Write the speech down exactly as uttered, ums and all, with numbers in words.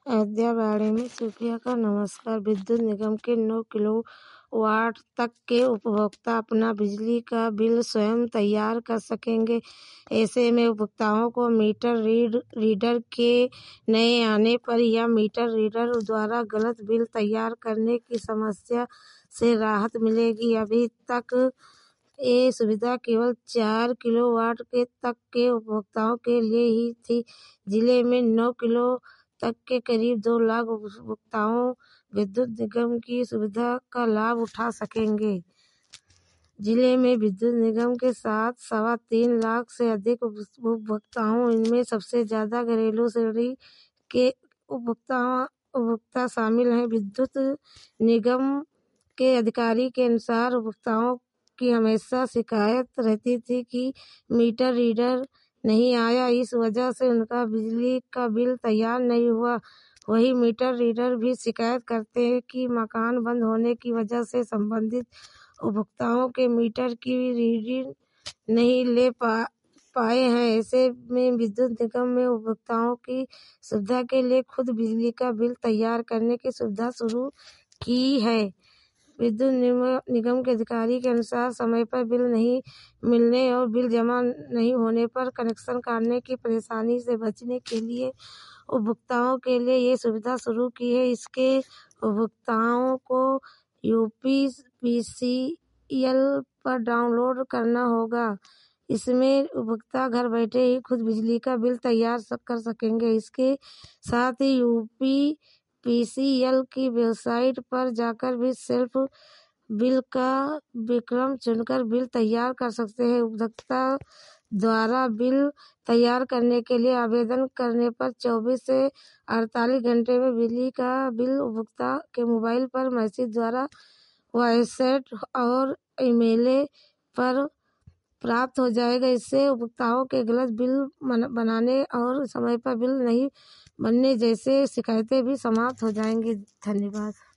अयोध्या में सुप्रिया का नमस्कार। विद्युत निगम के नौ किलोवाट तक के उपभोक्ता अपना बिजली का बिल स्वयं तैयार कर सकेंगे। ऐसे में उपभोक्ताओं को मीटर रीड रीडर के नए आने पर या मीटर रीडर द्वारा गलत बिल तैयार करने की समस्या से राहत मिलेगी। अभी तक ये सुविधा केवल चार किलोवाट के तक के उपभोक्ताओं के लिए ही थी। जिले में नौ किलो तक के करीब दो लाख उपभोक्ताओं विद्युत निगम की सुविधा का लाभ उठा सकेंगे। जिले में विद्युत निगम के साथ सवा तीन लाख से अधिक उपभोक्ताओं, इनमें सबसे ज्यादा घरेलू श्रेणी के उपभोक्ता उपभोक्ता शामिल हैं। विद्युत निगम के अधिकारी के अनुसार उपभोक्ताओं की हमेशा शिकायत रहती थी कि मीटर रीडर नहीं आया, इस वजह से उनका बिजली का बिल तैयार नहीं हुआ। वही मीटर रीडर भी शिकायत करते हैं कि मकान बंद होने की वजह से संबंधित उपभोक्ताओं के मीटर की रीडिंग नहीं ले पा पाए हैं। ऐसे में विद्युत निगम में उपभोक्ताओं की सुविधा के लिए खुद बिजली का बिल तैयार करने की सुविधा शुरू की है। विद्युत निगम के अधिकारी के अनुसार समय पर बिल नहीं मिलने और बिल जमा नहीं होने पर कनेक्शन काटने की परेशानी से बचने के लिए उपभोक्ताओं के लिए ये सुविधा शुरू की है। इसके उपभोक्ताओं को यूपीपीसीएल पर डाउनलोड करना होगा। इसमें उपभोक्ता घर बैठे ही खुद बिजली का बिल तैयार कर सकेंगे। इसके साथ ही यूपी पीसीएल की वेबसाइट पर जाकर भी सेल्फ बिल का विकल्प चुनकर बिल तैयार कर सकते हैं। उपभोक्ता द्वारा बिल तैयार करने के लिए आवेदन करने पर चौबीस से अड़तालीस घंटे में बिजली का बिल उपभोक्ता के मोबाइल पर मैसेज द्वारा व्हाट्सएप और ईमेल पर प्राप्त हो जाएगा। इससे उपभोक्ताओं के गलत बिल बनाने और समय पर बिल नहीं बनने जैसे शिकायतें भी समाप्त हो जाएंगी। धन्यवाद।